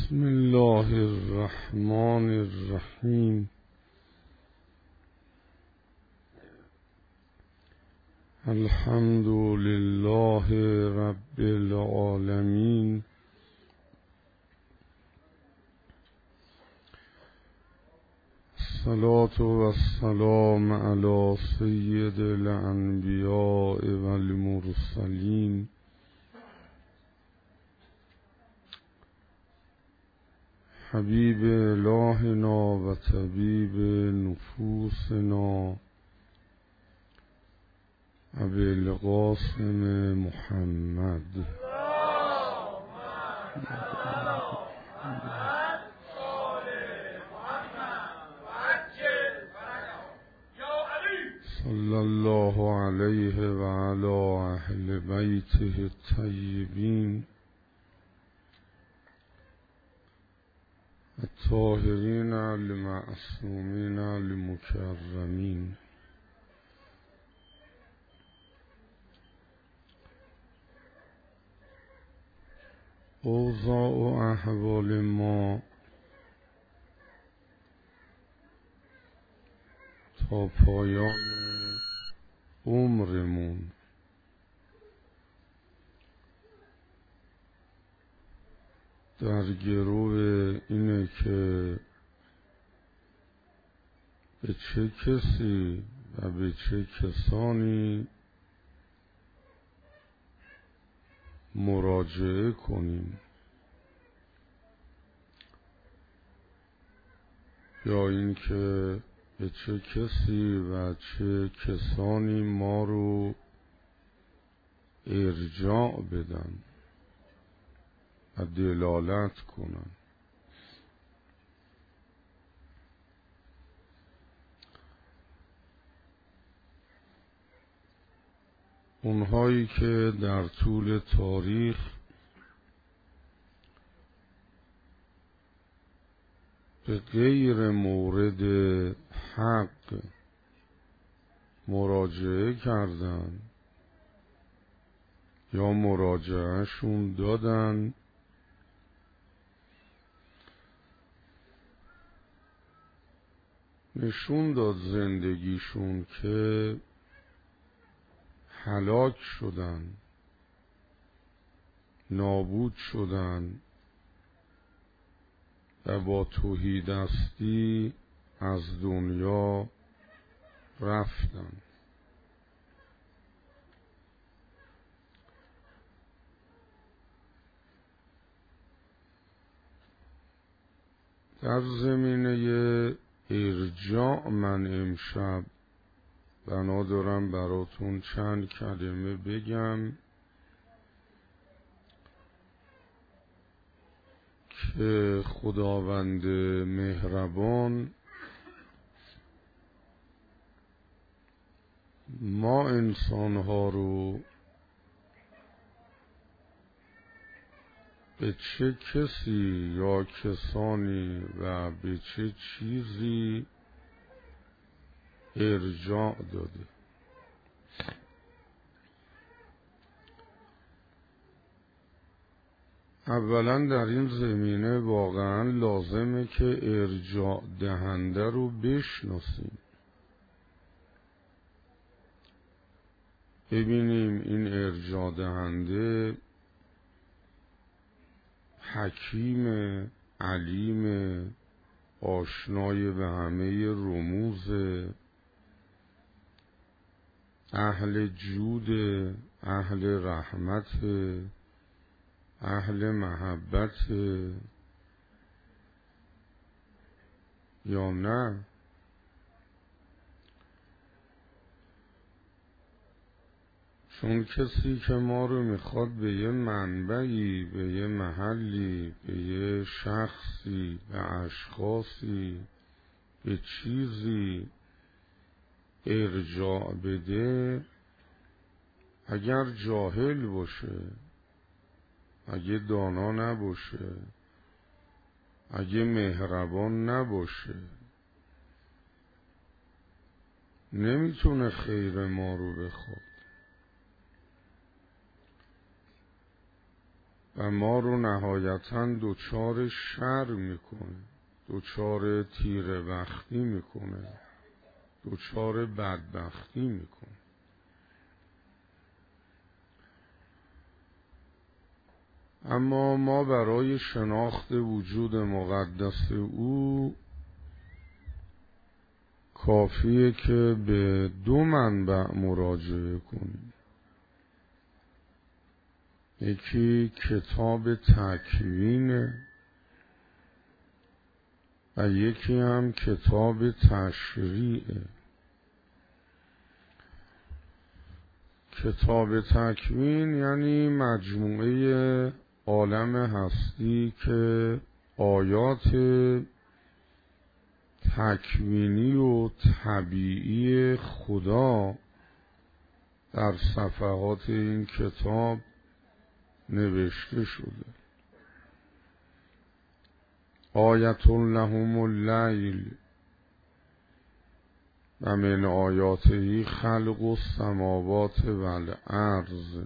بسم الله الرحمن الرحیم. الحمد لله رب العالمین. الصلاة والسلام علی سید الانبیاء والمرسلین حبیب الهنا و طبیب نفوسنا ابی القاسم محمد صلی الله علیه و علی اهل بیته الطیبین الطاهرین المعصومین المکرمین. اوضاع و احوال ما تا پایان عمرمون در گرو اینه که به چه کسی و به چه کسانی مراجعه کنیم، یا اینکه به چه کسی و چه کسانی ما رو ارجاع بدن و دلالت کنن. اونهایی که در طول تاریخ به غیر مورد حق مراجعه کردن یا مراجعهشون دادن، نشون داد زندگیشون که هلاک شدن، نابود شدن و با تهیدستی از دنیا رفتن. در زمینه ارجاع من امشب بنا دارم براتون چند کلمه بگم که خداوند مهربان ما انسانها رو به چه کسی یا کسانی و به چه چیزی ارجاع داده. اولا در این زمینه واقعا لازمه که ارجاع دهنده رو بشناسیم، ببینیم این ارجاع دهنده حکیم، علیم، آشنای به همه رموز، اهل جود، اهل رحمت، اهل محبت یا نه. چون کسی که ما رو میخواد به یه منبعی، به یه محلی، به یه شخصی، به اشخاصی، به چیزی ارجاع بده، اگر جاهل باشه، اگه دانا نباشه، اگه مهربان نباشه، نمیتونه خیر ما رو بخواد. و ما رو نهایتاً دچار شر میکنه، دچار تیره بختی میکنه، دچار بدبختی میکنه. اما ما برای شناخت وجود مقدس او کافیه که به دو منبع مراجعه کنیم. یکی کتاب تکوینه و یکی هم کتاب تشریعه. کتاب تکوین یعنی مجموعه عالم هستی که آیات تکوینی و طبیعی خدا در صفحات این کتاب نوشته شده. آیت لهم اللیل و من آیاته خلق السماوات والارض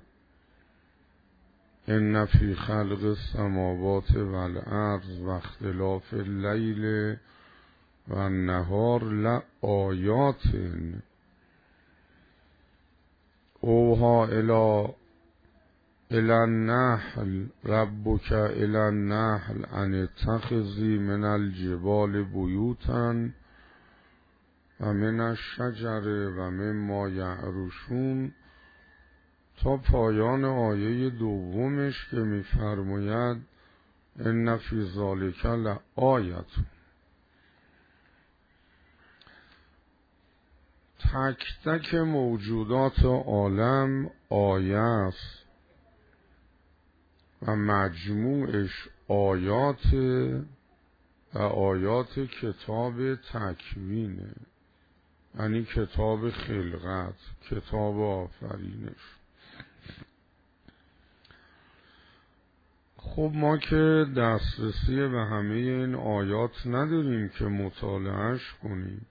ان فی خلق السماوات والارض و اختلاف اللیل و النهار لآیات اوحی الی النحل ربک الی النحل ان اتخذی من الجبال بیوتا و من الشجر و مما یعرشون تا پایان آیه دومش که می‌فرماید ان فی ذلک لآیة. تک تک موجودات عالم آیه است و مجموعش آیات و آیات کتاب تکوینه، یعنی کتاب خلقت، کتاب آفرینش. خب ما که دسترسی به همه این آیات نداریم که مطالعهش کنیم.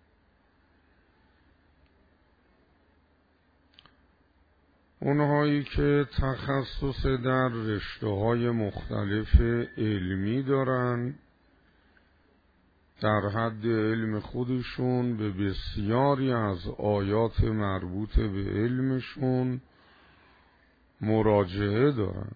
اونهایی که تخصص در رشته‌های مختلف علمی دارن در حد علم خودشون به بسیاری از آیات مربوط به علمشون مراجعه دارن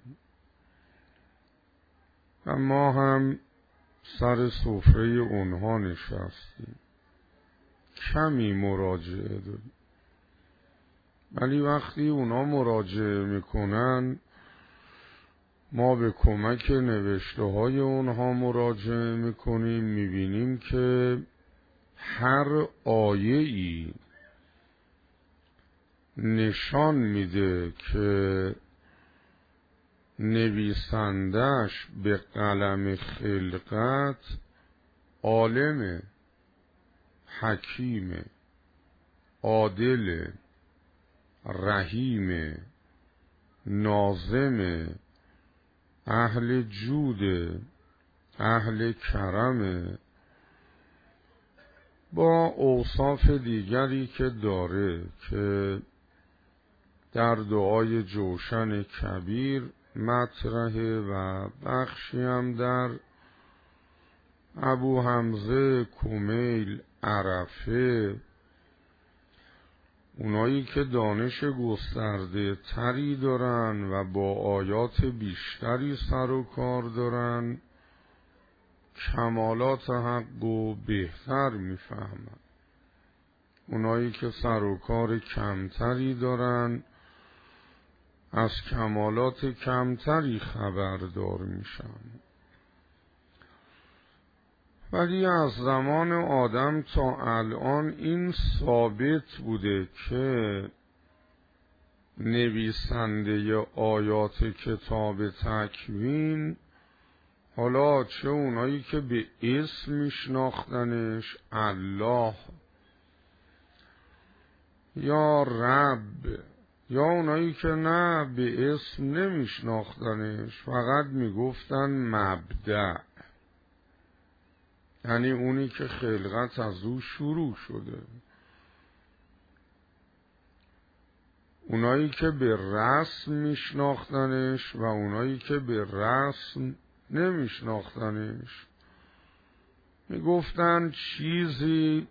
و ما هم سر سفره اونها نشستیم، کمی مراجعه داریم. ولی وقتی اونا مراجعه میکنن ما به کمک نوشته های اونها مراجعه میکنیم، میبینیم که هر آیه‌ای نشان میده که نویسندش به قلم خلقت عالم، حکیم، عادل، رحیم، ناظم، اهل جود، اهل کرم، با اوصاف دیگری که داره که در دعای جوشن کبیر مطرحه و بخشی هم در ابو حمزه، کمیل، عرفه، اونایی که دانش گسترده تری دارن و با آیات بیشتری سر و کار دارن کمالات حق و بهتر میفهمن. اونایی که سر و کار کمتری دارن از کمالات کمتری خبردار میشن. ولی از زمان آدم تا الان این ثابت بوده که نویسنده آیات کتاب تکوین، حالا چه اونایی که به اسم میشناختنش الله یا رب، یا اونایی که نه به اسم نمیشناختنش فقط میگفتن مبدأ، یعنی اونی که خلقت از او شروع شده، اونایی که به رسم میشناختنش و اونایی که به رسم نمیشناختنش. میگفتن چیزی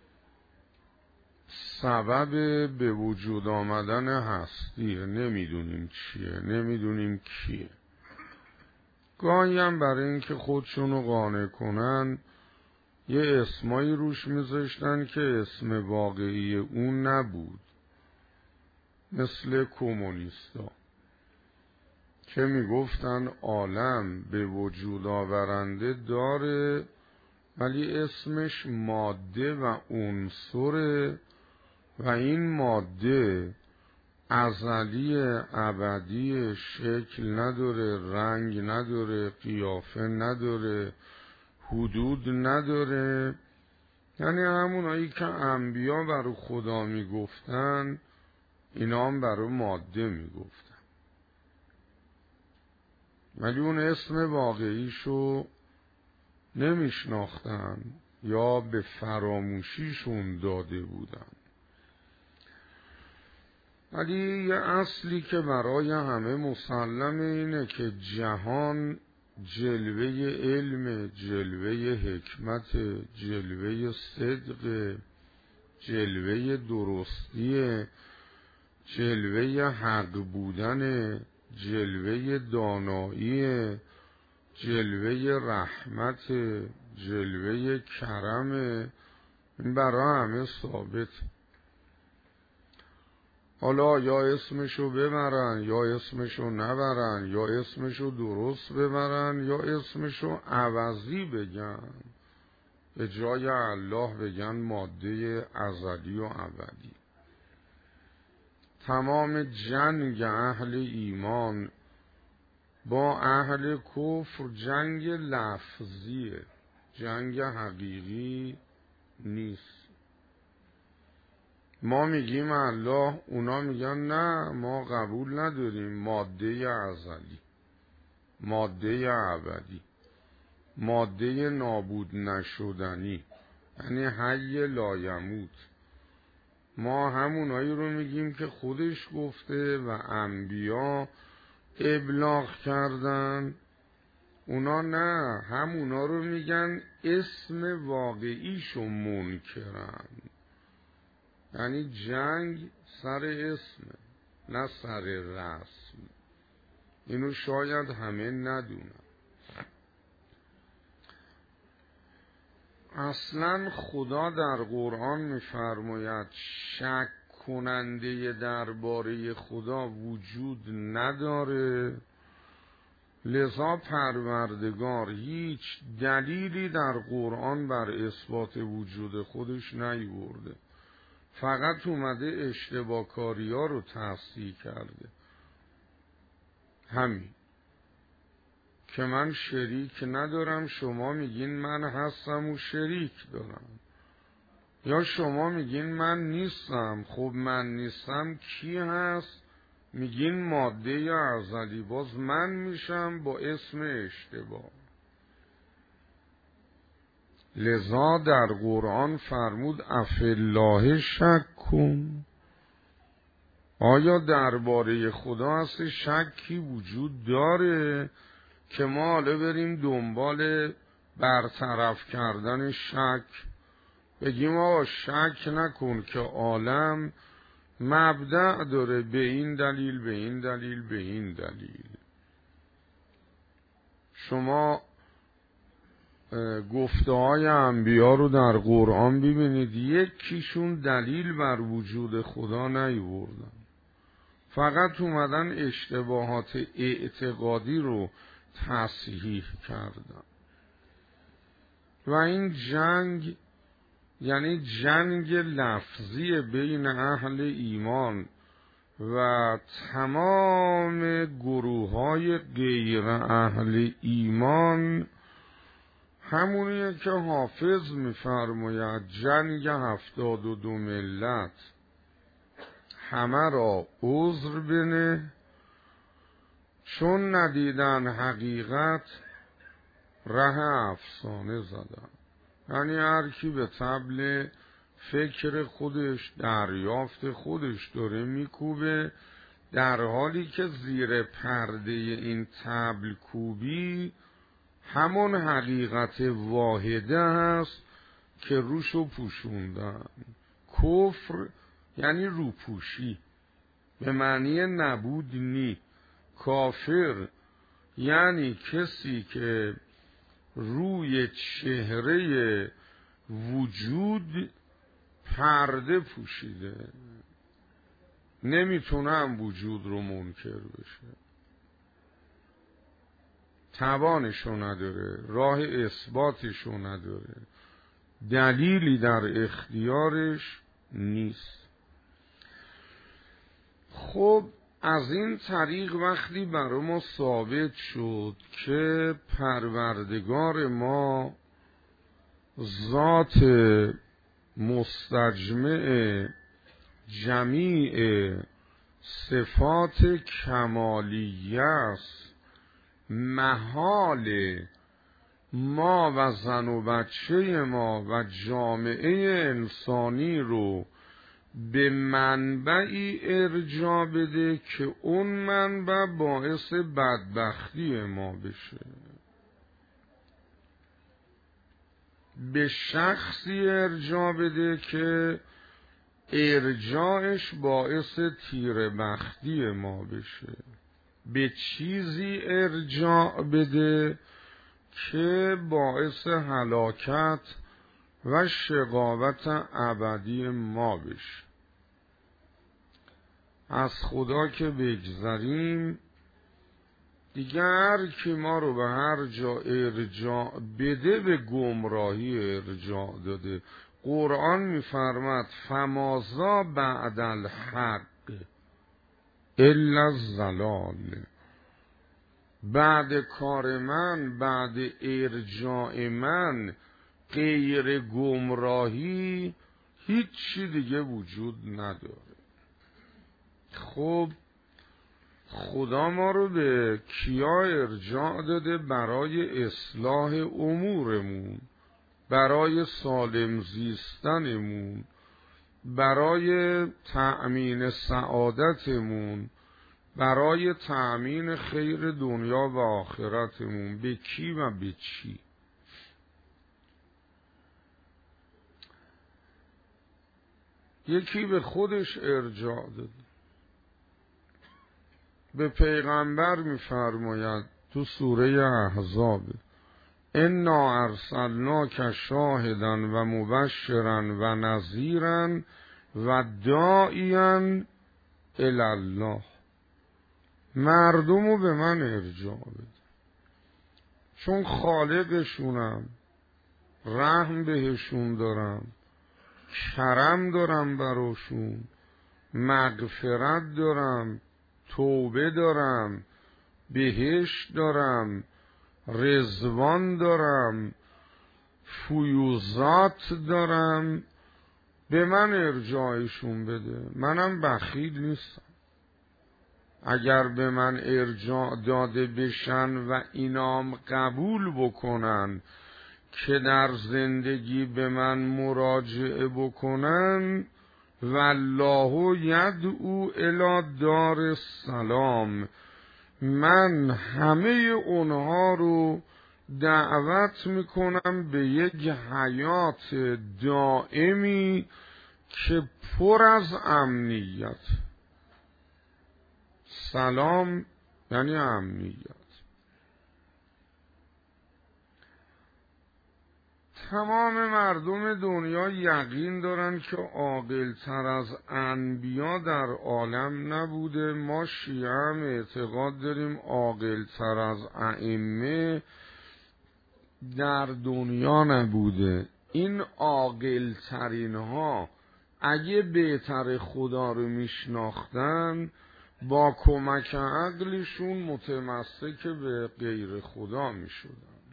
سبب به وجود آمدن هستیه، نمیدونیم چیه، نمیدونیم کیه. گاهی هم برای اینکه خودشونو قانع کنن یه اسمایی روش میذاشتن که اسم واقعی اون نبود، مثل کمونیستا که میگفتن عالم به وجود آورنده داره ولی اسمش ماده و عنصره و این ماده ازلی ابدی، شکل نداره، رنگ نداره، قیافه نداره، حدود نداره. یعنی همونایی که انبیا برای خدا میگفتن اینا هم برای ماده میگفتن، ولی اون اسم واقعیشو نمیشناختن یا به فراموشیشون داده بودن. ولی یه اصلی که برای همه مسلمه اینه که جهان جلوه علم، جلوه حکمت، جلوه صدق، جلوه درستی، جلوه حق بودن، جلوه دانایی، جلوه رحمت، جلوه کرم. این برای همه ثابت. حالا یا اسمشو ببرن یا اسمشو نبرن، یا اسمشو درست ببرن یا اسمشو عوضی بگن، به جای الله بگن ماده ازلی و ابدی. تمام جنگ اهل ایمان با اهل کفر جنگ لفظیه، جنگ حقیقی نیست. ما میگیم الله، اونا میگن نه ما قبول نداریم ماده ازلی، ماده ابدی، ماده نابود نشدنی، یعنی حی لایموت. ما همونایی رو میگیم که خودش گفته و انبیا ابلاغ کردن. اونا نه، همونا رو میگن اسم واقعیشو منکرن. یعنی جنگ سر اسمه نه سر رسم. اینو شاید همه ندونن. اصلا خدا در قرآن میفرماید شک کننده درباره خدا وجود نداره، لذا پروردگار هیچ دلیلی در قرآن بر اثبات وجود خودش نیورده، فقط اومده اشتباهکاری ها رو تصحیح کرده. همین که من شریک ندارم، شما میگین من هستم و شریک دارم، یا شما میگین من نیستم، خب من نیستم کی هست؟ میگین ماده ازلی، باز من میشم با اسم اشتباه. لذا در قرآن فرمود افالله شک کن. آیا درباره خدا هست شکی وجود داره که ما حالا بریم دنبال برطرف کردن شک، بگیم آقا شک نکن که عالم مبدأ داره به این دلیل به این دلیل به این دلیل. شما گفته های انبیا رو در قرآن ببینید، یکیشون دلیل بر وجود خدا نیاوردن، فقط اومدن اشتباهات اعتقادی رو تصحیح کردن. و این جنگ یعنی جنگ لفظی بین اهل ایمان و تمام گروه های غیر اهل ایمان. همونیه که حافظ میفرماید جنگ 72 ملت همه را عذر بنه، چون ندیدن حقیقت ره افسانه زدن. یعنی هر کی به طبل فکر خودش، دریافت خودش داره میکوبه، در حالی که زیر پرده این طبل کوبی همون حقیقت واحده هست که روشو پوشوندن. کفر یعنی روپوشی، به معنی نبود نی. کافر یعنی کسی که روی چهره وجود پرده پوشیده، نمیتونه هم وجود رو منکر بشه، توانشو نداره، راه اثباتشو نداره، دلیلی در اختیارش نیست. خب از این طریق وقتی برای ما ثابت شد که پروردگار ما ذات مستجمع جمیع صفات کمالیه است، محال ما و زن و بچه ما و جامعه انسانی رو به منبعی ارجاع بده که اون منبع باعث بدبختی ما بشه، به شخصی ارجاع بده که ارجاعش باعث تیره بختی ما بشه، به چیزی ارجاع بده که باعث هلاکت و شقاوت ابدی ما بشه. از خدا که بگذریم، دیگر هر کی ما رو به هر جا ارجاع بده به گمراهی ارجاع داده. قرآن می‌فرماد فماذا بعد الحق الا الضلال، بعد کار من، بعد ارجاع من غیر گمراهی هیچی دیگه وجود نداره. خب خدا ما رو به کیا ارجاع داده؟ برای اصلاح امورمون، برای سالم زیستنمون، برای تأمین سعادتمون، برای تأمین خیر دنیا و آخرتمون. به کی و به چی؟ یکی به خودش ارجاع داده. به پیغمبر می‌فرماید تو سوره احزاب انا ارسلناک شاهدا و مبشرا و نذیرا و داعیا الی الله، مردمو به من ارجاع بده چون خالقشونم، رحم بهشون دارم، کرم دارم براشون، مغفرت دارم، توبه دارم، بهشت دارم، رضوان دارم، فیوزات دارم، به من ارجاعشون بده. منم بخیل نیستم. اگر به من ارجاع داده بشن و اینام قبول بکنن که در زندگی به من مراجعه بکنن، والله یدعو الی دار السلام، من همه اونها رو دعوت میکنم به یک حیات دائمی که پر از امنیت. سلام یعنی امنیت. تمام مردم دنیا یقین دارن که عاقل تر از انبیا در عالم نبوده. ما شیعه هم اعتقاد داریم عاقل تر از ائمه در دنیا نبوده. این عاقل ترین ها اگه بهتر خدا رو میشناختن، با کمک عقلشون متمسک به غیر خدا میشدن.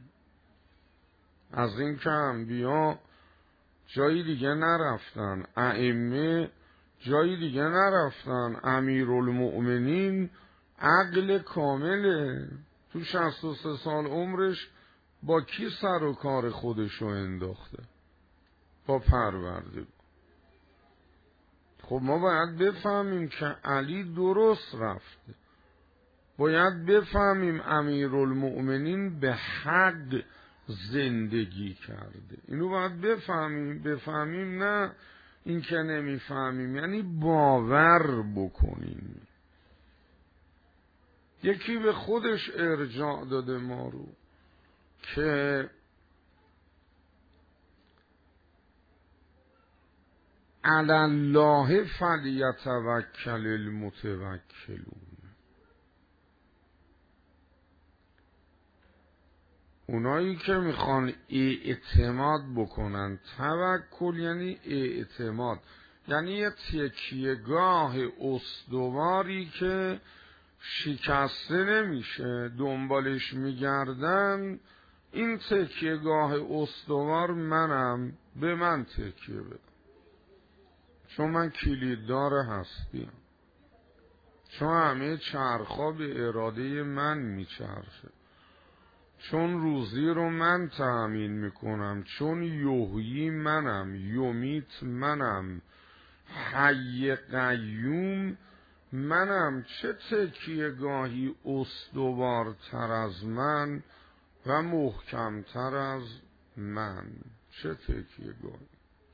از این که انبیا جایی دیگه نرفتن، ائمه جایی دیگه نرفتن، امیرالمؤمنین عقل کامله، تو 63 سال عمرش با کی سر و کار خودشو انداخته؟ با پروردگار. خب ما باید بفهمیم که علی درست رفته، باید بفهمیم امیرالمؤمنین به حق زندگی کرده. اینو باید بفهمیم نه این که نمیفهمیم، یعنی باور بکنیم. یکی به خودش ارجاع داده ما رو که علی الله فلیتوکل المتوکلون. اونایی که میخوان اعتماد بکنن، توکل یعنی اعتماد، یعنی یه تکیهگاه استواری که شکسته نمیشه، دنبالش میگردن. این تکیهگاه استوار منم، به من تکیه بده، چون من کلیددار هستیم، چون همه چرخا به اراده من میچرخه، چون روزی رو من تأمین میکنم، چون یحیی منم، یمیت منم، حی قیوم منم. چه تکیهگاهی استوارتر از من و محکمتر از من؟ چه تکیهگاهی؟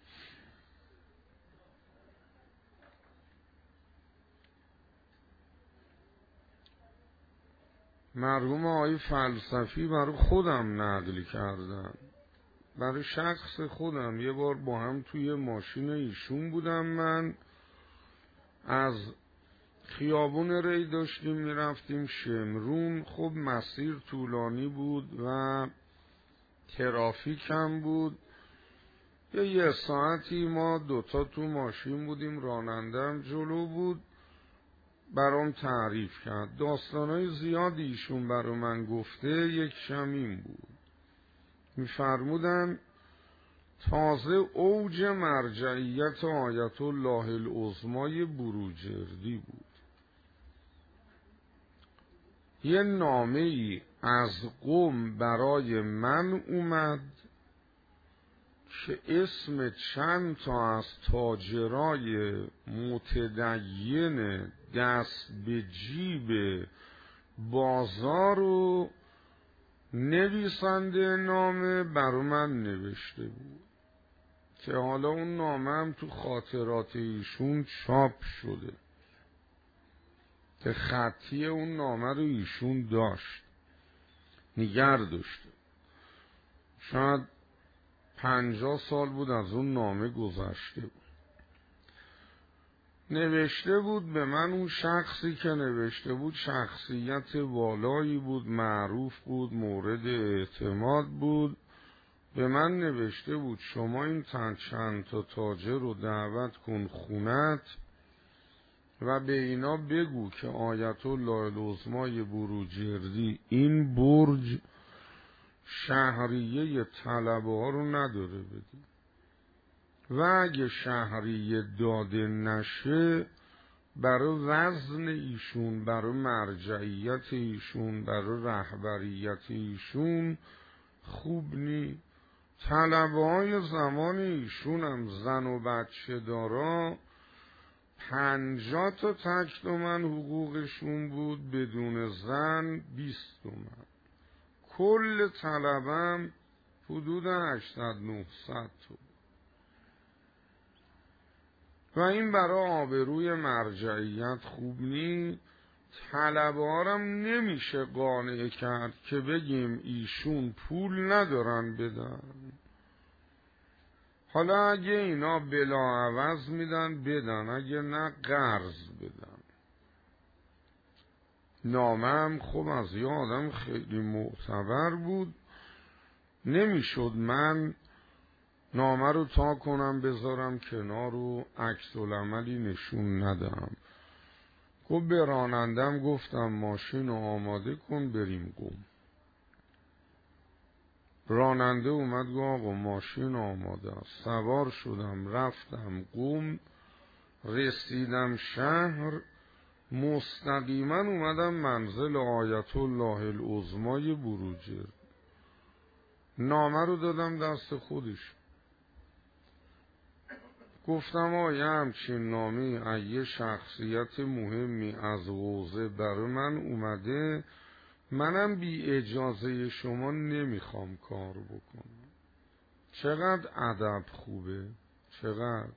مرحوم آقای فلسفی برای خودم نقل کردن، برای شخص خودم. یه بار با هم توی ماشین ایشون بودم، من از خیابون ری داشتیم میرفتیم شمرون. خب مسیر طولانی بود و ترافیک هم بود. یه ساعتی ما دوتا تو ماشین بودیم، رانندم جلو بود. برام تعریف کرد، داستانای زیادی ایشون برا من گفته. یک شمیم بود، میفرمودن تازه اوج مرجعیت آیت الله العظمای بروجردی بود. یه نامه ای از قم برای من اومد که اسم چند تا از تاجرای متدین دست به جیب بازار و نویسنده نامه برای من نوشته بود که حالا اون نامه هم تو خاطرات ایشون چاپ شده که خطی اون نامه رو ایشون داشت، نگر داشته. شاید 50 سال بود از اون نامه گذشته بود. نوشته بود به من. اون شخصی که نوشته بود شخصیت والایی بود، معروف بود، مورد اعتماد بود. به من نوشته بود شما این چند تا تاجر رو دعوت کن خونت و به اینا بگو که آیت الله العظمای بروجردی این برج شهریه طلبه ها رو نداره بدی و اگه شهریه داده نشه برای وزن ایشون، برای مرجعیت ایشون، برای رهبریت ایشون خوب نی. طلبه های زمان ایشون هم زن و بچه دارا 50 تا تک تومن حقوقشون بود، بدون زن 20 تومن. کل طلبم حدود 800-900 تومن. و این برای آبروی مرجعیت خوب نی. طلبه هارم نمیشه قانع کرد که بگیم ایشون پول ندارن بدن. حالا اگه اینا بلا عوض میدن بدن، اگه نه قرض بدن. نامم خب از یه آدم خیلی معتبر بود، نمیشد من نامه رو تا کنم بذارم کنار و عکس العملی نشون ندم. خب به رانندم گفتم ماشین رو آماده کن بریم قم. راننده اومد گفت آقا ماشین آماده است. سوار شدم رفتم قم، رسیدم شهر، مستقیما اومدم منزل آیت الله العظمای بروجرد. نامه رو دادم دست خودش. گفتم یه همچین نامی یه شخصیت مهمی از حوزه برای من اومده، منم بی اجازه شما نمیخوام کار بکنم. چقدر ادب خوبه، چقدر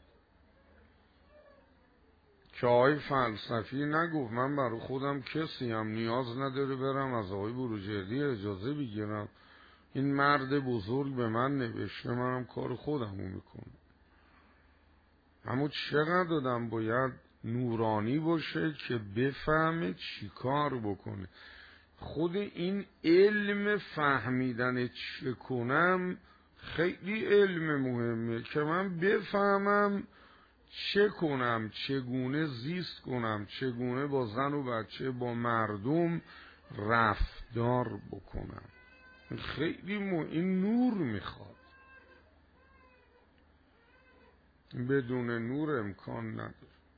که آقای فلسفی نگفت من برای خودم کسی هم نیاز نداره برم از آقای بروجردی اجازه بگیرم، این مرد بزرگ به من نوشته، منم کار خودمو میکنم. اما چقدر آدم باید نورانی باشه که بفهمه چی کار بکنه. خود این علم فهمیدن چه کنم خیلی علم مهمه که من بفهمم چه کنم، چگونه زیست کنم، چگونه با زن و بچه با مردم رفتار بکنم. خیلی این نور میخواد، بدون نور امکان نداره.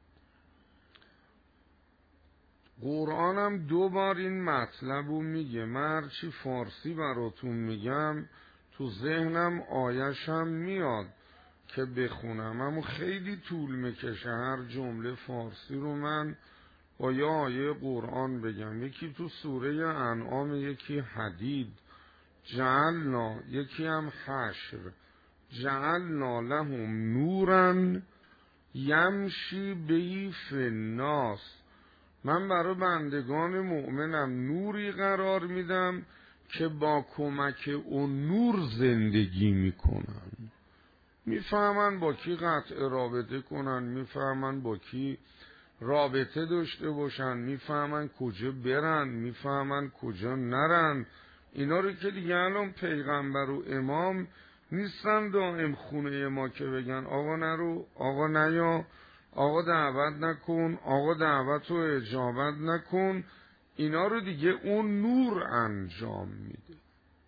قرآنم 2 بار این مطلب رو میگه. من هرچی فارسی براتون میگم تو ذهنم آیشم میاد که بخونم، اما خیلی طول میکشه هر جمله فارسی رو من با یه آیه قرآن بگم. یکی تو سوره انعام، یکی حدید، جعلنا، یکی هم حشر، جعلنا لهم نورا یمشی بهی فی الناس. من برای بندگان مؤمنم نوری قرار میدم که با کمک اون نور زندگی میکنن، میفهمن با کی قطع رابطه کنن، میفهمن با کی رابطه داشته باشن، میفهمن کجا برن، میفهمن کجا نرن. اینا رو که دیگه الان پیغمبر و امام نیستن دائم خونه ما که بگن آقا نرو، آقا نیا، آقا دعوت نکن، آقا دعوت رو اجابت نکن. اینا رو دیگه اون نور انجام میده،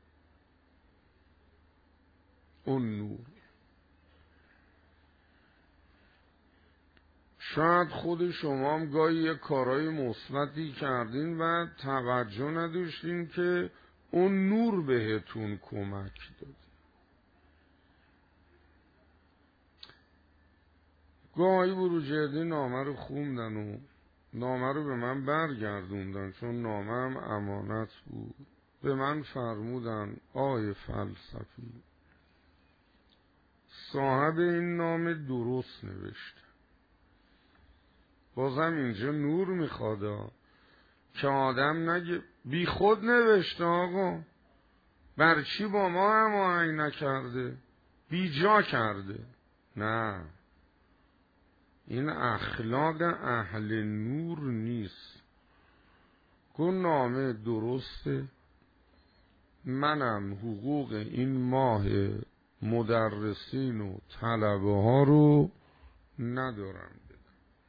اون نور. شاید خود شما هم گاهی یه کارهای مثبتی کردین و توجه نداشتین که اون نور بهتون کمک داد. گاهی بروجردی نامه رو خوندن و نامه رو به من برگردوندن، چون نامه هم امانت بود. به من فرمودن آقای فلسفی صاحب این نامه درست نوشته، بازم اینجا نور میخواد که آدم نگه بی خود نوشته آقا، بر چی با ما هماهنگ نکرده، بی جا کرده. نه، این اخلاق اهل نور نیست. گو نامه درسته، منم حقوق این ماه مدرسین و طلبه ها رو ندارم بدم.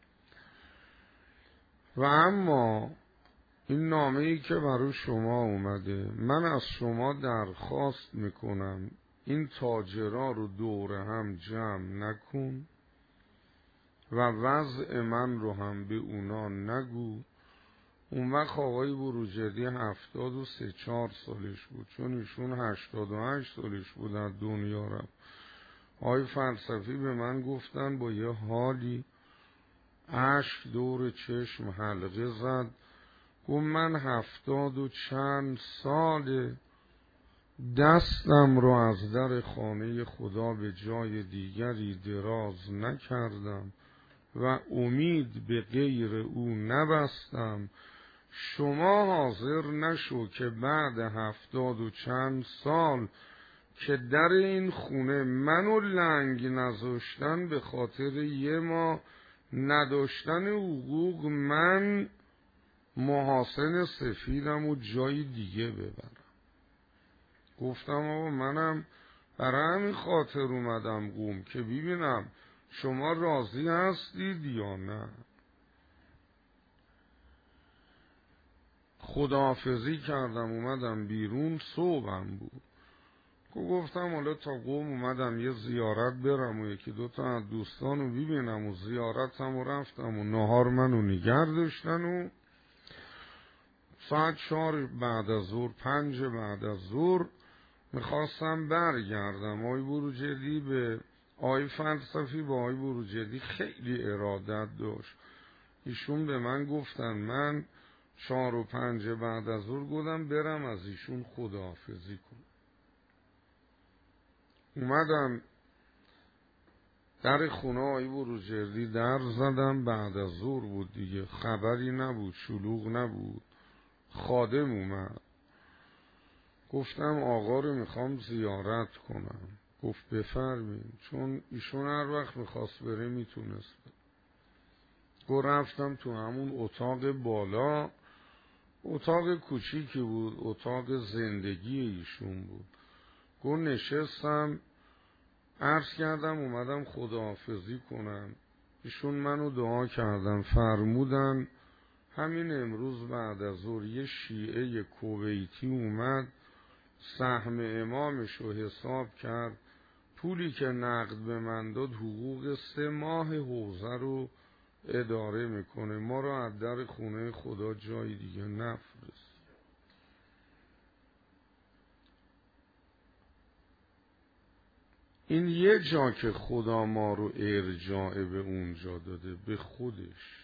و اما این نامه ای که برای شما اومده، من از شما درخواست میکنم این تاجرها رو دور هم جمع نکن و وضع من رو هم به اونا نگو. اون وقت آقای بروجردی 73 سالش بود، چون ایشون 88 سالش بود از دنیا رفت. آقای فلسفی به من گفتن با یه حالی، اشک دور چشم حلقه زد، گفت من 70 و چند سال دستم رو از در خانه خدا به جای دیگری دراز نکردم و امید به غیر او نبستم. شما حاضر نشو که بعد 70 و چند سال که در این خونه منو لنگ نذاشتن به خاطر یه ما نداشتن حقوق، من محاسن سفیدم و جای دیگه ببرم. گفتم آقا منم برای همین خاطر اومدم قم که ببینم شما راضی هستید یا نه. خداحافظی کردم اومدم بیرون، صبحم بود. گفتم حالا تا قم اومدم یه زیارت برم و یکی دوتا از دوستان رو ببینم و زیارتم و رفتم و نهار منو نگر داشتن و ساعت 4 بعد از ظهر 5 بعد از ظهر میخواستم برگردم. آقای بروجردی به آقای فلسفی با آقای بروجردی خیلی ارادت داشت. ایشون به من گفتن، من 4 و 5 بعد از ظهر گفتم برم از ایشون خداحافظی کنم. اومدم در خونه آقای بروجردی در زدم، بعد از ظهر بود دیگه، خبری نبود، شلوغ نبود. خادم اومد، گفتم آقا رو میخوام زیارت کنم. گفت بفرمین، چون ایشون هر وقت میخواست بره میتونست. گفت رفتم تو همون اتاق بالا، اتاق کوچیکی بود، اتاق زندگی ایشون بود. گفت نشستم، عرض کردم اومدم خداحافظی کنم. ایشون منو دعا کردن، فرمودن همین امروز بعد از ظهر یه شیعه کویتی اومد، سهم امامشو حساب کرد، پولی که نقد به من داد حقوق 3 ماه حوزه رو اداره میکنه، ما رو از در خونه خدا جای دیگه نفرست. این یه جا که خدا ما رو ارجاع به اونجا داده، به خودش.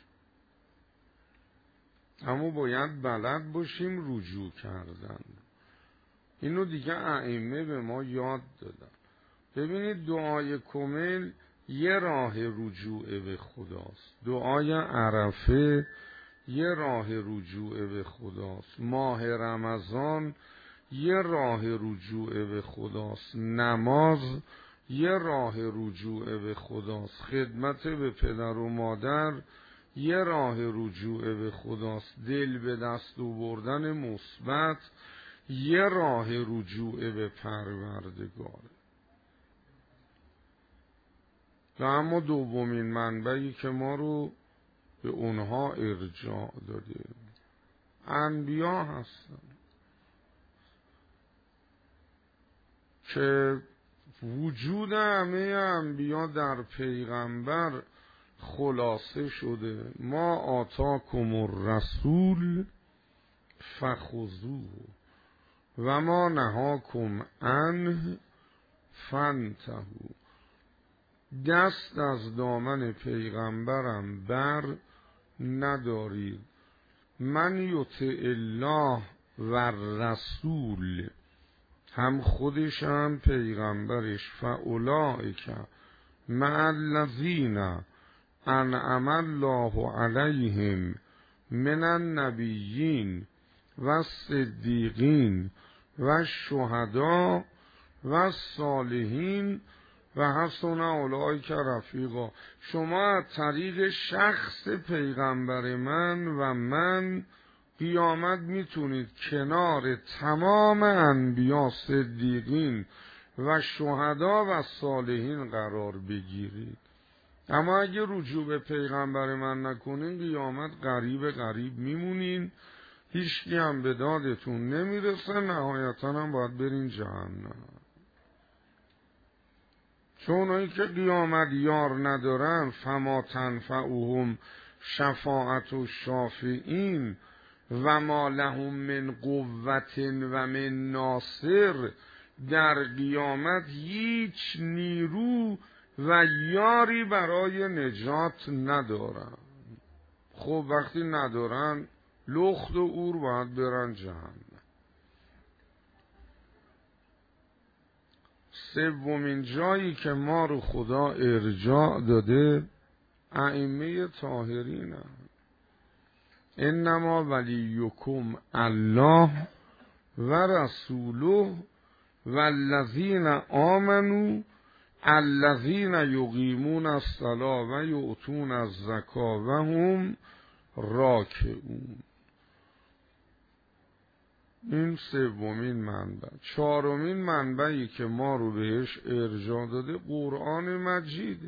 اما باید بلد باشیم رجوع کردن. اینو دیگه ائمه به ما یاد دادن. ببینید دعای کمیل یه راه رجوع به خداست، دعای عرفه یه راه رجوع به خداست، ماه رمضان یه راه رجوع به خداست، نماز یه راه رجوع به خداست، خدمت به پدر و مادر یه راه رجوع به خداست، دل به دست آوردن مثبت یه راه رجوع به پروردگاره. و اما دومین منبعی که ما رو به اونها ارجاع داده انبیا هستن که وجود همه انبیا در پیغمبر خلاصه شده. ما آتاکم الرسول فخذوه و ما نهاکم عنه فانتهوا. دست از دامن پیغمبرم بر ندارید. من یطع الله و رسول، هم خودش هم پیغمبرش، فاولئک مع الذین انعم الله علیهم من النبیین و الصدیقین و الشهداء و الصالحین و حسن اولئک رفیقا. شما از طریق شخص پیغمبر من قیامت میتونید کنار تمام انبیا، صدیقین و شهدا و صالحین قرار بگیرید. اما اگه رجوع به پیغمبر من نکنین قیامت غریب میمونین، هیچکی هم به دادتون نمیرسه، نهایتا هم باید برین جهنم. چون اونایی که قیامت یار ندارن، فما تنفعهم شفاعت الشافعین و ما لهم من قوت و من ناصر، در قیامت هیچ نیرو و یاری برای نجات ندارن. خب وقتی ندارن، لخت و اور باید برن جهنم. سومین جایی که ما رو خدا ارجاع داده ائمه طاهرین. انما ولیکم الله و رسوله والذین آمنوا الذین یقیمون الصلاة و یؤتون الزکاة و هم راکعون. این سومین منبع. چهارمین منبعی که ما رو بهش ارجاع داده قرآن مجیده.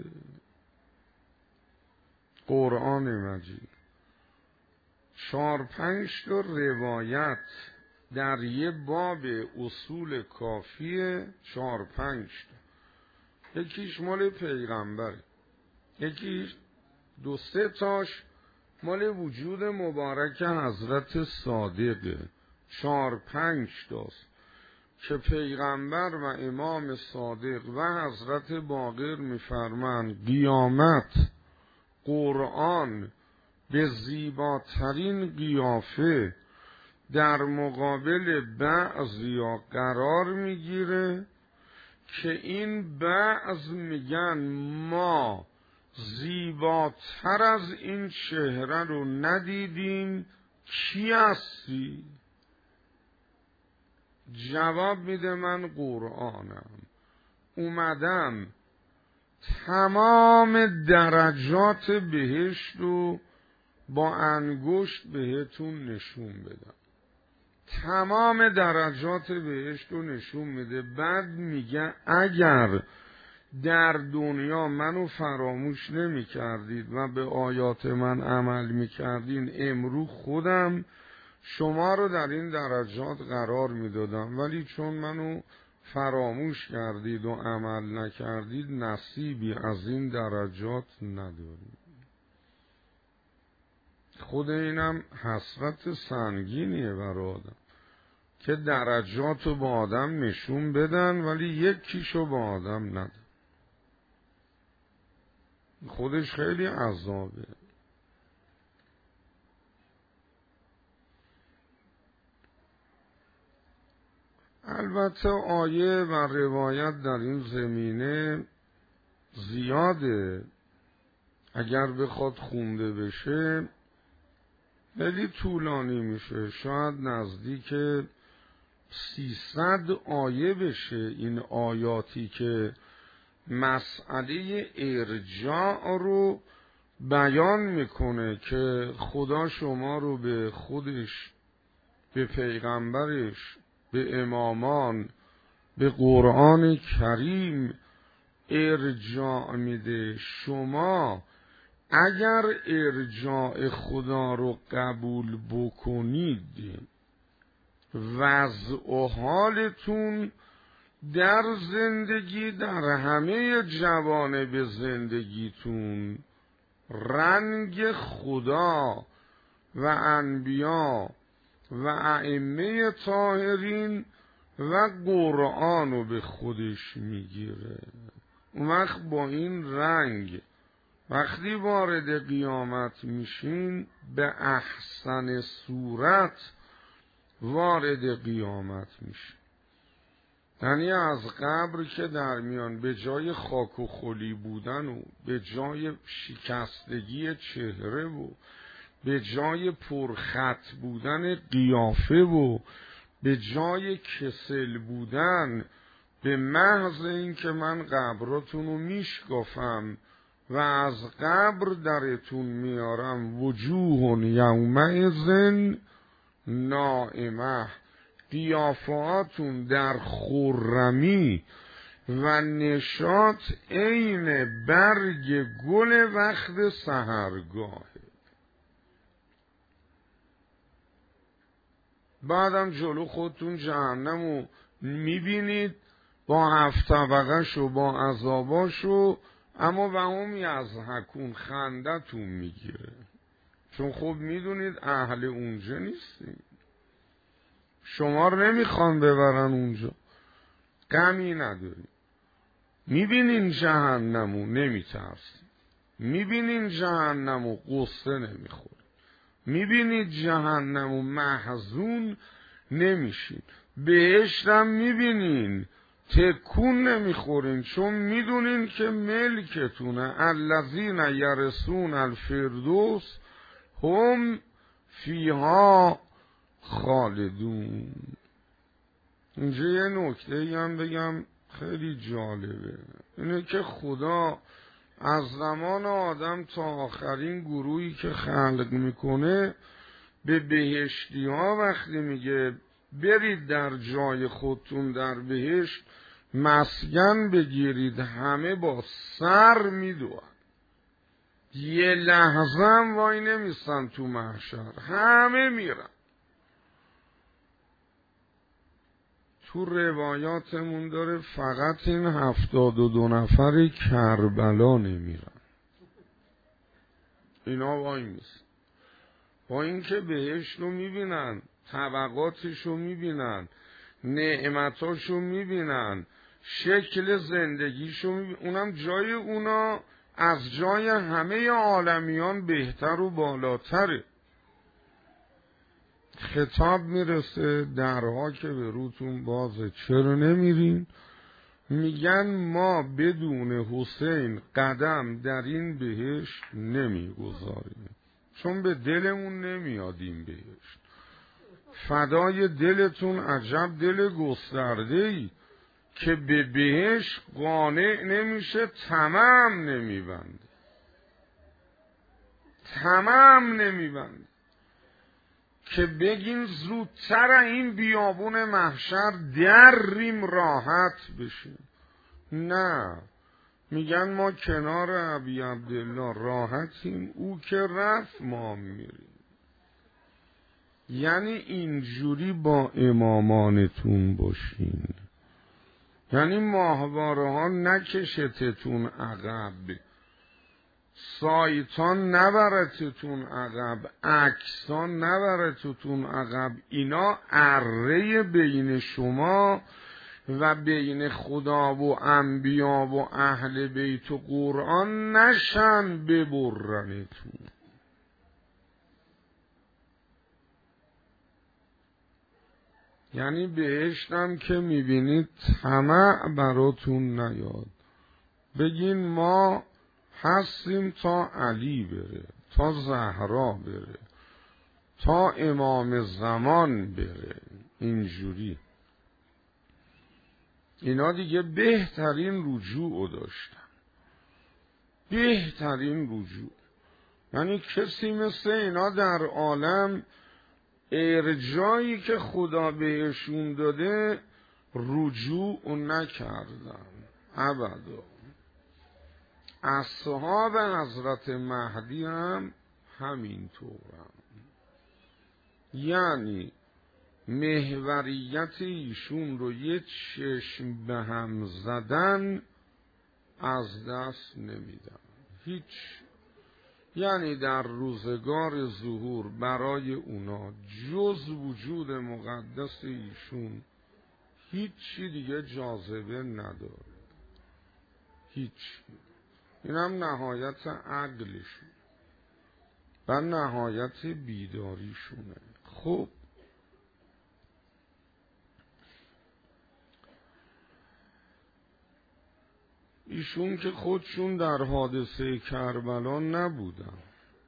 قرآن مجید 4-5 تا روایت در یه باب اصول کافیه، 4-5 تا. یکیش مال پیغمبره، یکیش 2-3 تاش مال وجود مبارک حضرت صادقه، 4-5 تاست. که پیغمبر و امام صادق و حضرت باقر می‌فرمایند قیامت قرآن به زیباترین قیافه در مقابل بعضیا قرار میگیره که این بعض میگن ما زیباتر از این چهره رو ندیدیم، کی هستی؟ جواب میده من قرآنم، اومدم تمام درجات بهشت رو با انگشت بهتون نشون بدم. تمام درجات بهشت رو نشون میده. بعد میگه اگر در دنیا منو فراموش نمی کردید و به آیات من عمل می کردین، امرو خودم شما رو در این درجات قرار می دادم، ولی چون منو فراموش کردید و عمل نکردید نصیبی از این درجات ندارید. خود اینم حسرت سنگینیه برای آدم که درجاتو با آدم نشون بدن ولی یکیشو با آدم ندن. خودش خیلی عذابه. البته آیه و روایت در این زمینه زیاده، اگر بخواد خونده بشه خیلی طولانی میشه، شاید نزدیک 300 آیه بشه این آیاتی که مسئله ارجاع رو بیان میکنه که خدا شما رو به خودش، به پیغمبرش، به امامان، به قرآن کریم ارجاع میده. شما اگر ارجاع خدا رو قبول بکنید، وضع و حالتون در زندگی، در همه جوانب زندگیتون، رنگ خدا و انبیا و ائمه طاهرین و قرآن رو به خودش میگیره. اون وقت با این رنگ وقتی وارد قیامت میشین به احسن صورت وارد قیامت میشین. یعنی از قبر که در میان به جای خاک و خلی بودن و به جای شکستگی چهره و به جای پرخط بودن قیافه و به جای کسل بودن، به محض این که من قبراتون رو میشکافم و از قبر درتون میارم، وجوه یومئذ نائمه، قیافهاتون در خرمی و نشاط عین برگ گل وقت سحرگاه. بعدم جلو خودتون جهنمو میبینید با 7 طبقه‌ش و با عذاباشو، اما و هم یضحکون، خندتون میگیره، چون خب میدونید اهل اونجا نیستید، شما رو نمیخوان ببرن اونجا، غمی ندارید. میبینین جهنمو نمیترسید، میبینین جهنمو قصه نمیخورید، میبینید جهنمو محزون نمیشید، بهشتم میبینین تکون نمیخورین، چون میدونین که ملکتونه. الذین یرثون الفردوس هم فیها خالدون. اینجا یه نکته هم بگم خیلی جالبه، اینه که خدا از زمان آدم تا آخرین گروهی که خلق میکنه به بهشتی ها وقتی میگه برید در جای خودتون در بهشت مسکن بگیرید، همه با سر میدوئن، یه لحظه هم وای نمیستن تو محشر، همه میرن. تو روایاتمون داره فقط این 72 نفر کربلا نمیرن، اینا وای میستن. با این که بهشت رو میبینن، طبقاتش رو میبینن، نعمتاشو میبینن، شکل زندگیشو میبینن، اونم جای اونا از جای همه عالمیان بهتر و بالاتره. خطاب میرسه درها که به روتون بازه، چرا نمیرین؟ میگن ما بدون حسین قدم در این بهشت نمیگذاریم، چون به دلمون نمیادیم بهشت. فدای دلتون، عجب دل گسترده‌ای که به بهشت قانع نمیشه، تمام نمیبند که بگین زودتر این بیابون محشر دریم راحت بشیم. نه، میگن ما کنار ابی عبدالله راحتیم، او که رفت ما میریم. یعنی اینجوری با امامانتون باشین، یعنی ماهواره ها نکشتتون عقب، سایتان نبرتتون عقب، عکسان نبرتتون عقب. اینا اره بین شما و بین خدا و انبیا و اهل بیت و قرآن نشن ببرنتون. یعنی بهشتم که میبینید طمع براتون نیاد، بگین ما هستیم تا علی بره، تا زهرا بره، تا امام زمان بره. اینجوری اینا دیگه بهترین رجوع داشتن، بهترین رجوع. یعنی کسی مثل اینا در عالم ارجایی که خدا بهشون داده رجوع نکردن ابدا. اصحاب حضرت مهدی هم همینطورن. یعنی محوریت ایشون رو یه چشم به هم زدن از دست نمیدن هیچ. یعنی در روزگار ظهور برای اونا جز وجود مقدس ایشون هیچی دیگه جاذبه نداره، هیچ. اینم نهایت عقلشون و نهایت بیداریشونه. خب ایشون که خودشون در حادثه کربلا نبودن،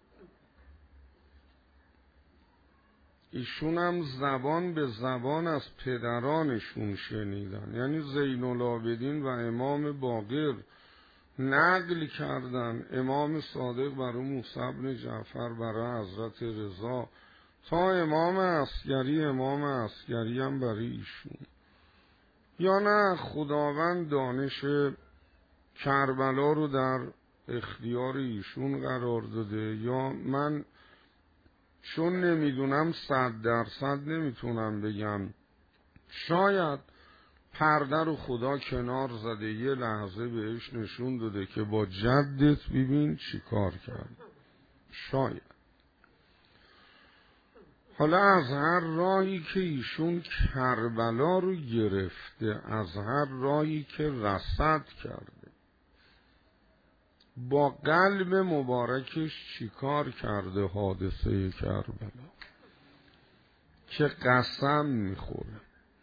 ایشون هم زبان به زبان از پدرانشون شنیدن. یعنی زین العابدین و امام باقر نقل کردن، امام صادق برای موسی بن جعفر، برای حضرت رضا، تا امام عسکری هم برای ایشون. یا نه خداوند دانش کربلا رو در اختیار ایشون قرار داده، یا من چون نمیدونم 100% نمیتونم بگم. شاید پرده رو خدا کنار زده، یه لحظه بهش نشون داده که با جدت ببین چی کار کرد. شاید حالا از هر راهی که ایشون کربلا رو گرفته، از هر راهی که رصد کرده، با قلب مبارکش چیکار کرده حادثه کربلا، که قسم میخوره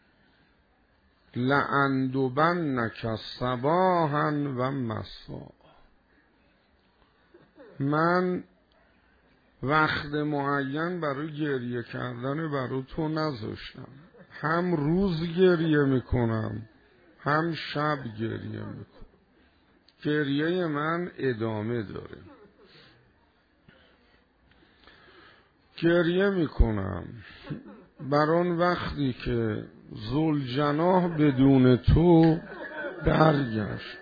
لأندبنک صباحا و مساء. من وقت معین برای گریه کردن برای تو نذاشتم، هم روز گریه میکنم هم شب گریه میکنم. گریه من ادامه داره، گریه میکنم بر آن وقتی که ذوالجناح بدون تو برگشت.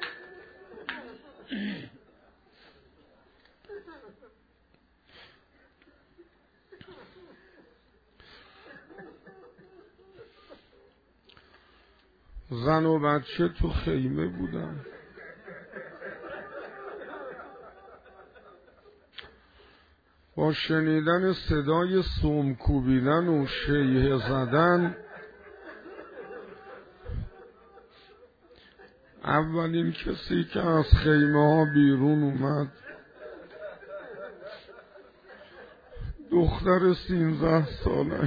زن و بچه تو خیمه بودن، با شنیدن صدای سم کوبیدن و شیهه زدن اولین کسی که از خیمه ها بیرون اومد دختر 13 سالش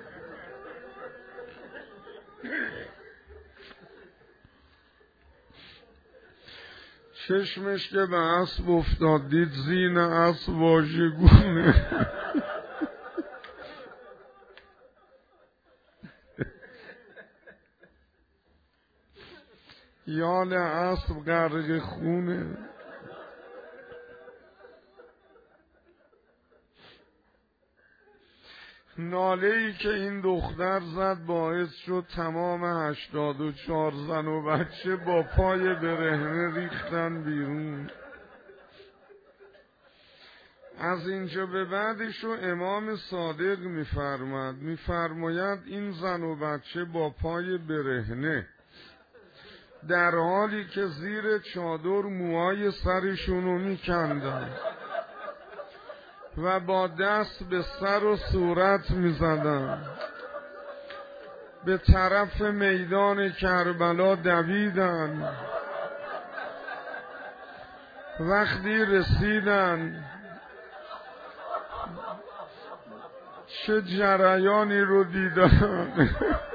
چشمش که به اسب افتاد دید زین اسب واژگونه. یال اسب غرق خونه. ناله‌ای که این دختر زد باعث شد تمام 84 زن و بچه با پای برهنه ریختن بیرون. از اینجا به بعدشو امام صادق میفرماید این زن و بچه با پای برهنه در حالی که زیر چادر موهای سرشونو میکندن و با دست به سر و صورت میزدن به طرف میدان کربلا دویدن. وقتی رسیدن چه جریانی رو دیدن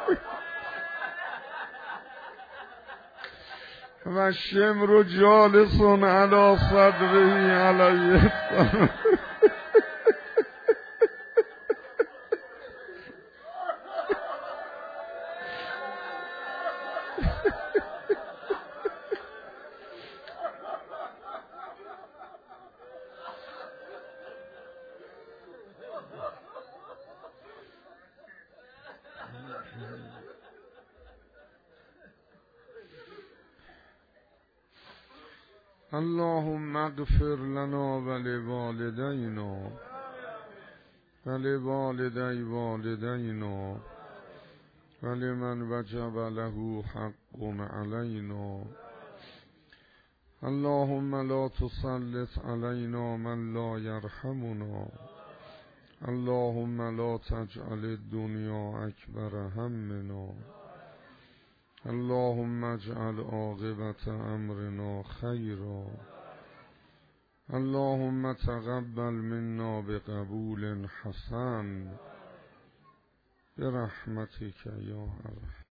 و شمر جالسون علی صدره علیه السلام. اللهم اغفر لنا ولوالدینا ولوالدی والدینا ولمن وجب له حق علینا. اللهم لا تسلط علینا من لا یرحمنا. اللهم لا تجعل الدنیا اکبر همنا. اللهم اجعل عاقبت امرنا خیرا. اللهم تقبل منا بقبول حسن برحمتك یا ارحم.